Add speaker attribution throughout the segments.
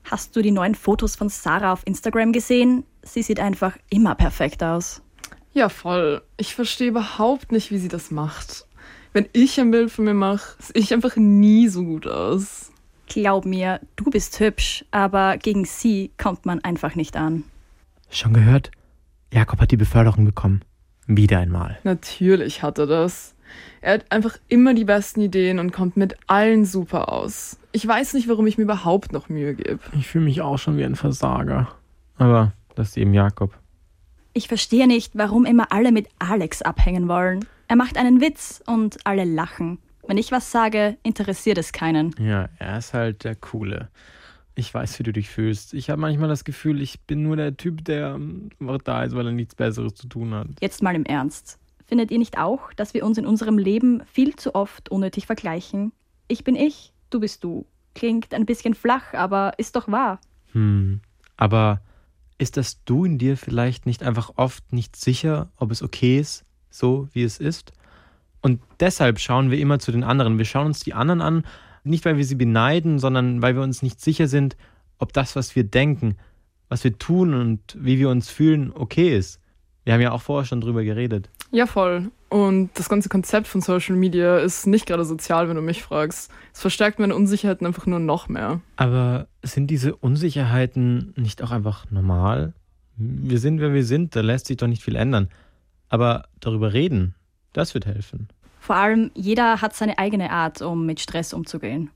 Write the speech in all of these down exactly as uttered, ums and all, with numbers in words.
Speaker 1: Hast du die neuen Fotos von Sarah auf Instagram gesehen? Sie sieht einfach immer perfekt aus.
Speaker 2: Ja, voll. Ich verstehe überhaupt nicht, wie sie das macht. Wenn ich ein Bild von mir mache, sehe ich einfach nie so gut aus.
Speaker 1: Glaub mir, du bist hübsch, aber gegen sie kommt man einfach nicht an.
Speaker 3: Schon gehört? Jakob hat die Beförderung bekommen. Wieder einmal.
Speaker 2: Natürlich hat er das. Er hat einfach immer die besten Ideen und kommt mit allen super aus. Ich weiß nicht, warum ich mir überhaupt noch Mühe gebe.
Speaker 3: Ich fühle mich auch schon wie ein Versager. Aber das ist eben Jakob.
Speaker 1: Ich verstehe nicht, warum immer alle mit Alex abhängen wollen. Er macht einen Witz und alle lachen. Wenn ich was sage, interessiert es keinen.
Speaker 3: Ja, er ist halt der Coole. Ich weiß, wie du dich fühlst. Ich habe manchmal das Gefühl, ich bin nur der Typ, der einfach da ist, weil er nichts Besseres zu tun hat.
Speaker 1: Jetzt mal im Ernst. Findet ihr nicht auch, dass wir uns in unserem Leben viel zu oft unnötig vergleichen? Ich bin ich, du bist du. Klingt ein bisschen flach, aber ist doch wahr.
Speaker 3: Hm, aber ist das Du in dir vielleicht nicht einfach oft nicht sicher, ob es okay ist, so wie es ist? Und deshalb schauen wir immer zu den anderen. Wir schauen uns die anderen an, nicht weil wir sie beneiden, sondern weil wir uns nicht sicher sind, ob das, was wir denken, was wir tun und wie wir uns fühlen, okay ist. Wir haben ja auch vorher schon drüber geredet.
Speaker 2: Ja, voll. Und das ganze Konzept von Social Media ist nicht gerade sozial, wenn du mich fragst. Es verstärkt meine Unsicherheiten einfach nur noch mehr.
Speaker 3: Aber sind diese Unsicherheiten nicht auch einfach normal? Wir sind, wer wir sind, da lässt sich doch nicht viel ändern. Aber darüber reden, das wird helfen.
Speaker 1: Vor allem, jeder hat seine eigene Art, um mit Stress umzugehen.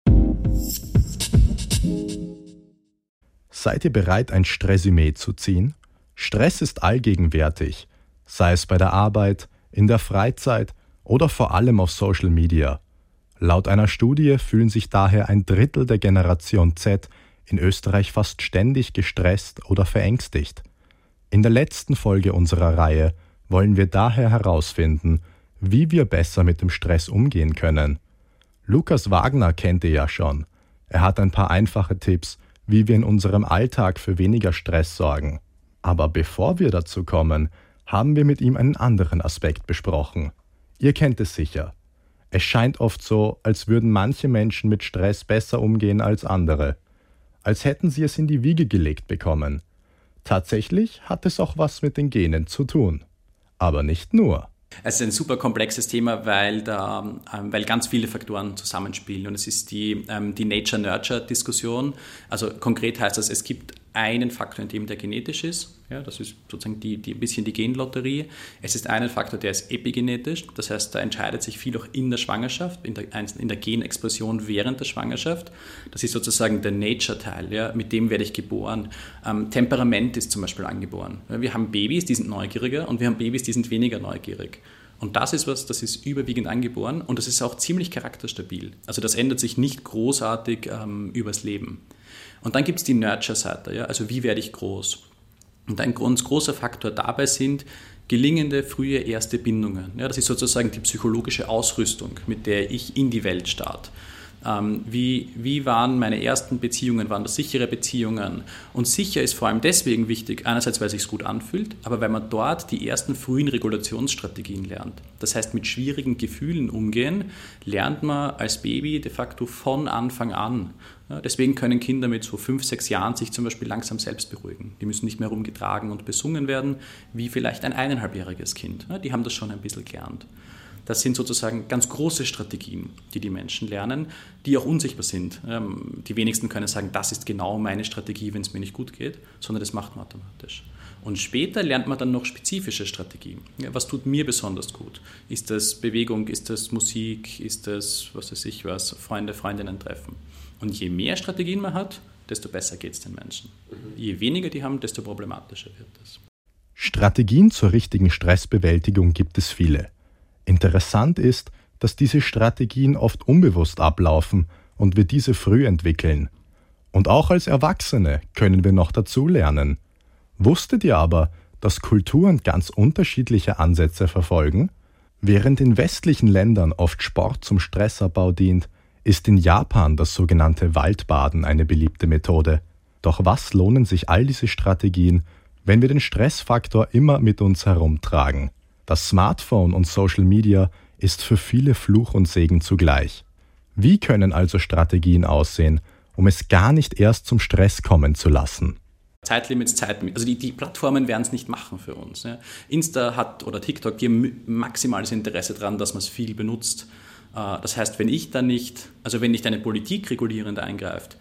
Speaker 4: Seid ihr bereit, ein Stressresümee zu ziehen? Stress ist allgegenwärtig, sei es bei der Arbeit, in der Freizeit oder vor allem auf Social Media. Laut einer Studie fühlen sich daher ein Drittel der Generation Z in Österreich fast ständig gestresst oder verängstigt. In der letzten Folge unserer Reihe wollen wir daher herausfinden, wie wir besser mit dem Stress umgehen können. Lukas Wagner kennt ihr ja schon. Er hat ein paar einfache Tipps, wie wir in unserem Alltag für weniger Stress sorgen. Aber bevor wir dazu kommen, haben wir mit ihm einen anderen Aspekt besprochen. Ihr kennt es sicher. Es scheint oft so, als würden manche Menschen mit Stress besser umgehen als andere. Als hätten sie es in die Wiege gelegt bekommen. Tatsächlich hat es auch was mit den Genen zu tun. Aber nicht nur.
Speaker 5: Es ist ein super komplexes Thema, weil, da, ähm, weil ganz viele Faktoren zusammenspielen. Und es ist die, ähm, die Nature-Nurture-Diskussion. Also konkret heißt das, es gibt einen Faktor, in dem der genetisch ist. Ja, das ist sozusagen die, die, ein bisschen die Genlotterie. Es ist ein Faktor, der ist epigenetisch. Das heißt, da entscheidet sich viel auch in der Schwangerschaft, in der, in der Genexplosion während der Schwangerschaft. Das ist sozusagen der Nature-Teil. Ja, mit dem werde ich geboren. Ähm, Temperament ist zum Beispiel angeboren. Ja, wir haben Babys, die sind neugieriger und wir haben Babys, die sind weniger neugierig. Und das ist was, das ist überwiegend angeboren und das ist auch ziemlich charakterstabil. Also das ändert sich nicht großartig ähm, übers Leben. Und dann gibt es die Nurture-Seite, ja? Also wie werde ich groß? Und ein ganz großer Faktor dabei sind gelingende frühe erste Bindungen. Ja, das ist sozusagen die psychologische Ausrüstung, mit der ich in die Welt starte. Ähm, wie, wie waren meine ersten Beziehungen, waren das sichere Beziehungen? Und sicher ist vor allem deswegen wichtig, einerseits, weil es sich gut anfühlt, aber weil man dort die ersten frühen Regulationsstrategien lernt. Das heißt, mit schwierigen Gefühlen umgehen, lernt man als Baby de facto von Anfang an. Ja, deswegen können Kinder mit so fünf, sechs Jahren sich zum Beispiel langsam selbst beruhigen. Die müssen nicht mehr rumgetragen und besungen werden, wie vielleicht ein eineinhalbjähriges Kind. Ja, die haben das schon ein bisschen gelernt. Das sind sozusagen ganz große Strategien, die die Menschen lernen, die auch unsichtbar sind. Die wenigsten können sagen, das ist genau meine Strategie, wenn es mir nicht gut geht, sondern das macht man automatisch. Und später lernt man dann noch spezifische Strategien. Ja, was tut mir besonders gut? Ist das Bewegung, ist das Musik, ist das, was weiß ich was, Freunde, Freundinnen treffen? Und je mehr Strategien man hat, desto besser geht es den Menschen. Je weniger die haben, desto problematischer wird es.
Speaker 4: Strategien zur richtigen Stressbewältigung gibt es viele. Interessant ist, dass diese Strategien oft unbewusst ablaufen und wir diese früh entwickeln. Und auch als Erwachsene können wir noch dazu lernen. Wusstet ihr aber, dass Kulturen ganz unterschiedliche Ansätze verfolgen? Während in westlichen Ländern oft Sport zum Stressabbau dient, ist in Japan das sogenannte Waldbaden eine beliebte Methode. Doch was lohnen sich all diese Strategien, wenn wir den Stressfaktor immer mit uns herumtragen? Das Smartphone und Social Media ist für viele Fluch und Segen zugleich. Wie können also Strategien aussehen, um es gar nicht erst zum Stress kommen zu lassen.
Speaker 5: Zeitlimits, Zeitlimits. Also die, die Plattformen werden es nicht machen für uns. Ja. Insta hat oder TikTok, die haben maximales Interesse daran, dass man es viel benutzt. Das heißt, wenn ich da nicht, also wenn nicht eine Politik regulierend eingreift,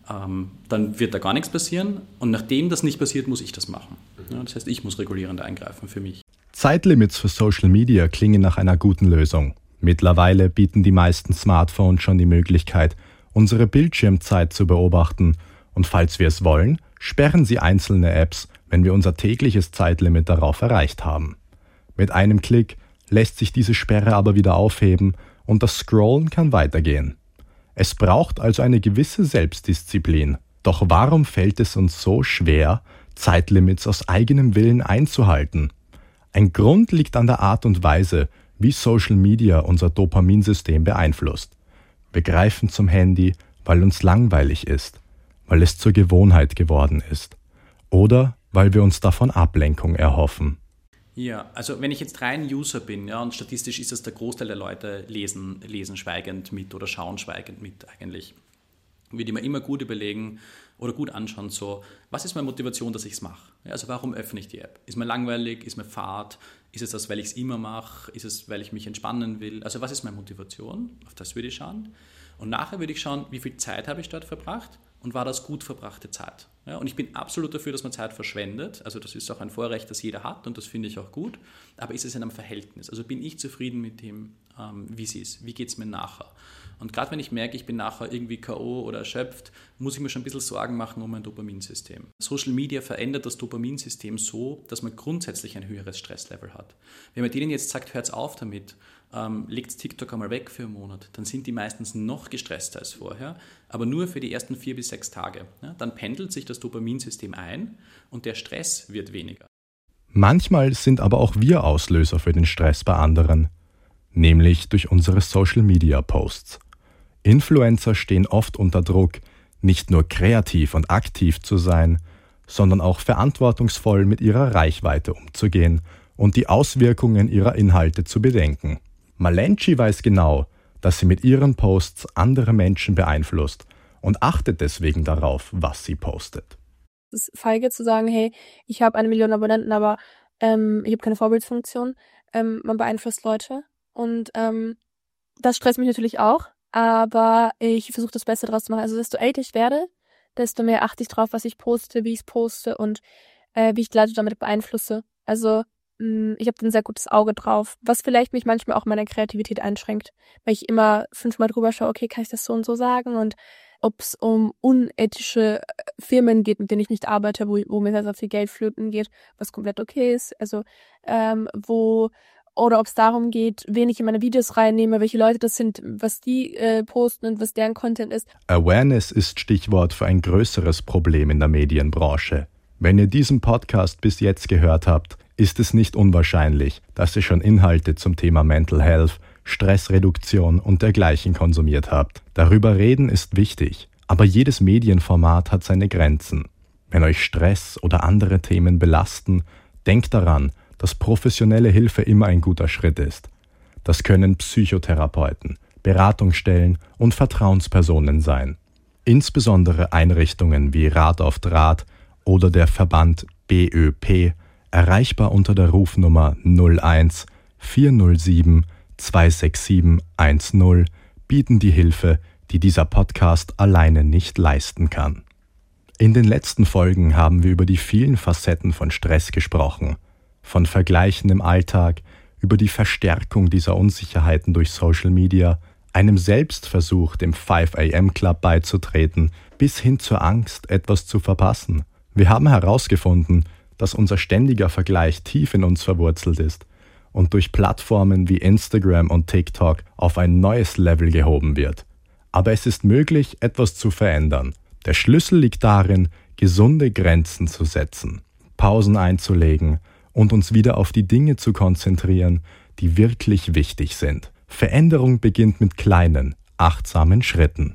Speaker 5: dann wird da gar nichts passieren. Und nachdem das nicht passiert, muss ich das machen. Ja, das heißt, ich muss regulierend eingreifen für mich.
Speaker 4: Zeitlimits für Social Media klingen nach einer guten Lösung. Mittlerweile bieten die meisten Smartphones schon die Möglichkeit, unsere Bildschirmzeit zu beobachten. Und falls wir es wollen, sperren sie einzelne Apps, wenn wir unser tägliches Zeitlimit darauf erreicht haben. Mit einem Klick lässt sich diese Sperre aber wieder aufheben und das Scrollen kann weitergehen. Es braucht also eine gewisse Selbstdisziplin. Doch warum fällt es uns so schwer, Zeitlimits aus eigenem Willen einzuhalten? Ein Grund liegt an der Art und Weise, wie Social Media unser Dopaminsystem beeinflusst. Wir greifen zum Handy, weil uns langweilig ist, weil es zur Gewohnheit geworden ist oder weil wir uns davon Ablenkung erhoffen.
Speaker 5: Ja, also wenn ich jetzt rein User bin, ja, und statistisch ist es der Großteil der Leute lesen, lesen schweigend mit oder schauen schweigend mit eigentlich, würde ich mir immer gut überlegen oder gut anschauen, so, was ist meine Motivation, dass ich es mache? Ja, also warum öffne ich die App? Ist mir langweilig? Ist mir fad? Ist es das, weil ich es immer mache? Ist es, weil ich mich entspannen will? Also was ist meine Motivation? Auf das würde ich schauen. Und nachher würde ich schauen, wie viel Zeit habe ich dort verbracht und war das gut verbrachte Zeit? Ja, und ich bin absolut dafür, dass man Zeit verschwendet. Also das ist auch ein Vorrecht, das jeder hat und das finde ich auch gut. Aber ist es in einem Verhältnis? Also bin ich zufrieden mit dem, ähm, wie es ist? Wie geht es mir nachher? Und gerade wenn ich merke, ich bin nachher irgendwie K O oder erschöpft, muss ich mir schon ein bisschen Sorgen machen um mein Dopaminsystem. Social Media verändert das Dopaminsystem so, dass man grundsätzlich ein höheres Stresslevel hat. Wenn man denen jetzt sagt, hört auf damit, ähm, legt TikTok einmal weg für einen Monat, dann sind die meistens noch gestresster als vorher, aber nur für die ersten vier bis sechs Tage. Ja, dann pendelt sich das Dopaminsystem ein und der Stress wird weniger.
Speaker 4: Manchmal sind aber auch wir Auslöser für den Stress bei anderen, nämlich durch unsere Social-Media-Posts. Influencer stehen oft unter Druck, nicht nur kreativ und aktiv zu sein, sondern auch verantwortungsvoll mit ihrer Reichweite umzugehen und die Auswirkungen ihrer Inhalte zu bedenken. Malenchi weiß genau, dass sie mit ihren Posts andere Menschen beeinflusst und achtet deswegen darauf, was sie postet.
Speaker 6: Es ist feige zu sagen, hey, ich habe eine Million Abonnenten, aber ähm, ich habe keine Vorbildfunktion. Ähm, man beeinflusst Leute und ähm, das stresst mich natürlich auch. Aber ich versuche das Beste draus zu machen. Also desto älter ich werde, desto mehr achte ich drauf, was ich poste, wie ich es poste und äh, wie ich die Leute damit beeinflusse. Also mh, ich habe ein sehr gutes Auge drauf, was vielleicht mich manchmal auch meiner Kreativität einschränkt, weil ich immer fünfmal drüber schaue, okay, kann ich das so und so sagen? Und ob es um unethische Firmen geht, mit denen ich nicht arbeite, wo, wo mir sehr, sehr viel Geld flöten geht, was komplett okay ist. Also ähm, wo oder ob es darum geht, wen ich in meine Videos reinnehme, welche Leute das sind, was die äh, posten und was deren Content ist.
Speaker 4: Awareness ist Stichwort für ein größeres Problem in der Medienbranche. Wenn ihr diesen Podcast bis jetzt gehört habt, ist es nicht unwahrscheinlich, dass ihr schon Inhalte zum Thema Mental Health, Stressreduktion und dergleichen konsumiert habt. Darüber reden ist wichtig, aber jedes Medienformat hat seine Grenzen. Wenn euch Stress oder andere Themen belasten, denkt daran, dass professionelle Hilfe immer ein guter Schritt ist. Das können Psychotherapeuten, Beratungsstellen und Vertrauenspersonen sein. Insbesondere Einrichtungen wie Rat auf Draht oder der Verband B Ö P, erreichbar unter der Rufnummer null eins vier null sieben zwei sechs sieben eins null, bieten die Hilfe, die dieser Podcast alleine nicht leisten kann. In den letzten Folgen haben wir über die vielen Facetten von Stress gesprochen. Von Vergleichen im Alltag, über die Verstärkung dieser Unsicherheiten durch Social Media, einem Selbstversuch, dem five a m Club beizutreten, bis hin zur Angst, etwas zu verpassen. Wir haben herausgefunden, dass unser ständiger Vergleich tief in uns verwurzelt ist und durch Plattformen wie Instagram und TikTok auf ein neues Level gehoben wird. Aber es ist möglich, etwas zu verändern. Der Schlüssel liegt darin, gesunde Grenzen zu setzen, Pausen einzulegen und uns wieder auf die Dinge zu konzentrieren, die wirklich wichtig sind. Veränderung beginnt mit kleinen, achtsamen Schritten.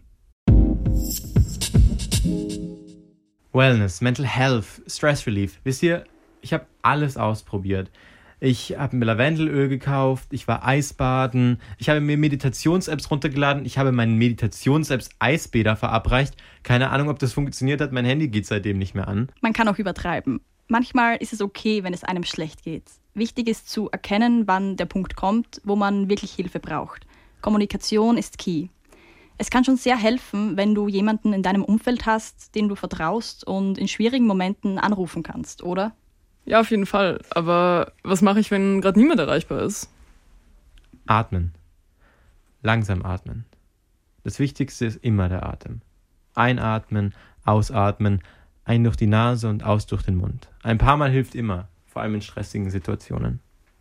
Speaker 3: Wellness, Mental Health, Stress Relief. Wisst ihr, ich habe alles ausprobiert. Ich habe mir Lavendelöl gekauft, ich war Eisbaden, ich habe mir Meditations-Apps runtergeladen, ich habe meinen Meditations-Apps Eisbäder verabreicht. Keine Ahnung, ob das funktioniert hat, mein Handy geht seitdem nicht mehr an.
Speaker 1: Man kann auch übertreiben. Manchmal ist es okay, wenn es einem schlecht geht. Wichtig ist zu erkennen, wann der Punkt kommt, wo man wirklich Hilfe braucht. Kommunikation ist key. Es kann schon sehr helfen, wenn du jemanden in deinem Umfeld hast, den du vertraust und in schwierigen Momenten anrufen kannst, oder?
Speaker 2: Ja, auf jeden Fall. Aber was mache ich, wenn gerade niemand erreichbar ist?
Speaker 3: Atmen. Langsam atmen. Das Wichtigste ist immer der Atem. Einatmen, ausatmen, ein durch die Nase und aus durch den Mund. Ein paar Mal hilft immer, vor allem in stressigen Situationen.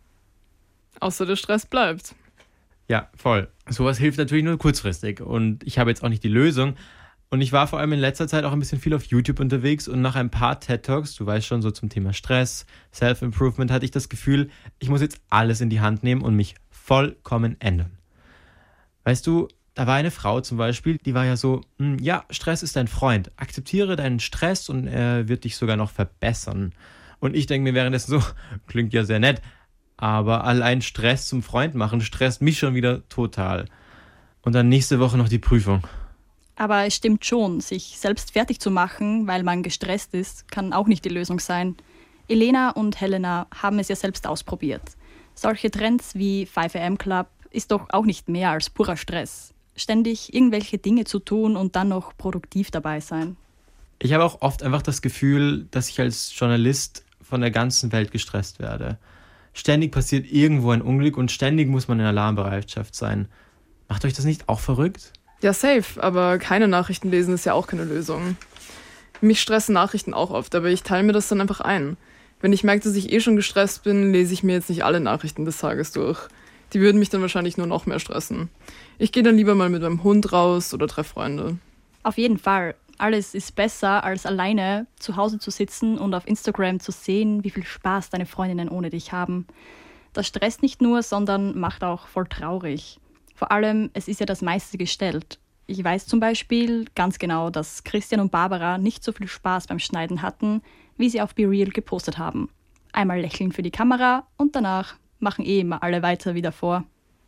Speaker 2: Außer der Stress bleibt.
Speaker 3: Ja, voll. Sowas hilft natürlich nur kurzfristig und ich habe jetzt auch nicht die Lösung. Und ich war vor allem in letzter Zeit auch ein bisschen viel auf YouTube unterwegs und nach ein paar TED-Talks, du weißt schon, so zum Thema Stress, Self-Improvement, hatte ich das Gefühl, ich muss jetzt alles in die Hand nehmen und mich vollkommen ändern. Weißt du, da war eine Frau zum Beispiel, die war ja so, ja, Stress ist dein Freund, akzeptiere deinen Stress und er wird dich sogar noch verbessern. Und ich denke mir währenddessen so, klingt ja sehr nett, aber allein Stress zum Freund machen stresst mich schon wieder total. Und dann nächste Woche noch die Prüfung.
Speaker 1: Aber es stimmt schon, sich selbst fertig zu machen, weil man gestresst ist, kann auch nicht die Lösung sein. Elena und Helena haben es ja selbst ausprobiert. Solche Trends wie five a m Club ist doch auch nicht mehr als purer Stress. Ständig irgendwelche Dinge zu tun und dann noch produktiv dabei sein.
Speaker 3: Ich habe auch oft einfach das Gefühl, dass ich als Journalist von der ganzen Welt gestresst werde. Ständig passiert irgendwo ein Unglück und ständig muss man in Alarmbereitschaft sein. Macht euch das nicht auch verrückt?
Speaker 2: Ja, safe, aber keine Nachrichten lesen ist ja auch keine Lösung. Mich stressen Nachrichten auch oft, aber ich teile mir das dann einfach ein. Wenn ich merke, dass ich eh schon gestresst bin, lese ich mir jetzt nicht alle Nachrichten des Tages durch. Die würden mich dann wahrscheinlich nur noch mehr stressen. Ich gehe dann lieber mal mit meinem Hund raus oder treffe Freunde.
Speaker 1: Auf jeden Fall. Alles ist besser, als alleine zu Hause zu sitzen und auf Instagram zu sehen, wie viel Spaß deine Freundinnen ohne dich haben. Das stresst nicht nur, sondern macht auch voll traurig. Vor allem, es ist ja das meiste gestellt. Ich weiß zum Beispiel ganz genau, dass Christian und Barbara nicht so viel Spaß beim Schneiden hatten, wie sie auf BeReal gepostet haben. Einmal lächeln für die Kamera und danach machen eh immer alle weiter wie davor.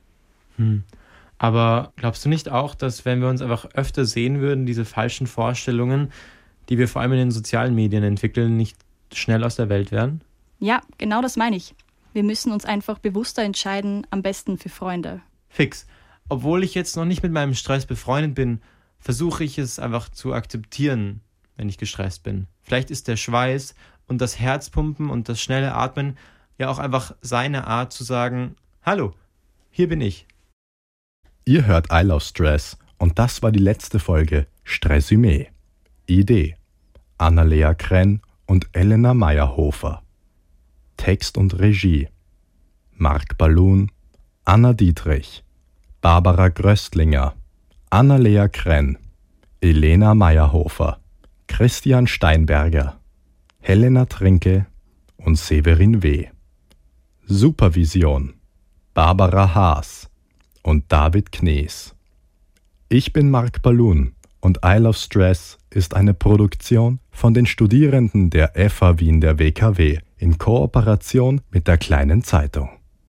Speaker 3: Hm. Aber glaubst du nicht auch, dass wenn wir uns einfach öfter sehen würden, diese falschen Vorstellungen, die wir vor allem in den sozialen Medien entwickeln, nicht schnell aus der Welt wären?
Speaker 1: Ja, genau das meine ich. Wir müssen uns einfach bewusster entscheiden, am besten für Freunde.
Speaker 3: Fix. Obwohl ich jetzt noch nicht mit meinem Stress befreundet bin, versuche ich es einfach zu akzeptieren, wenn ich gestresst bin. Vielleicht ist der Schweiß und das Herzpumpen und das schnelle Atmen ja auch einfach seine Art zu sagen, hallo, hier bin ich.
Speaker 4: Ihr hört I Love Stress und das war die letzte Folge Stressumé. Idee: Annalea Krenn und Elena Meyerhofer. Text und Regie: Marc Balloon, Anna Dietrich, Barbara Gröstlinger, Annalea Krenn, Elena Meyerhofer, Christian Steinberger, Helena Trinke und Severin W. Supervision: Barbara Haas und David Knees. Ich bin Marc Balloon und I Love Stress ist eine Produktion von den Studierenden der F H Wien der W K W in Kooperation mit der Kleinen Zeitung.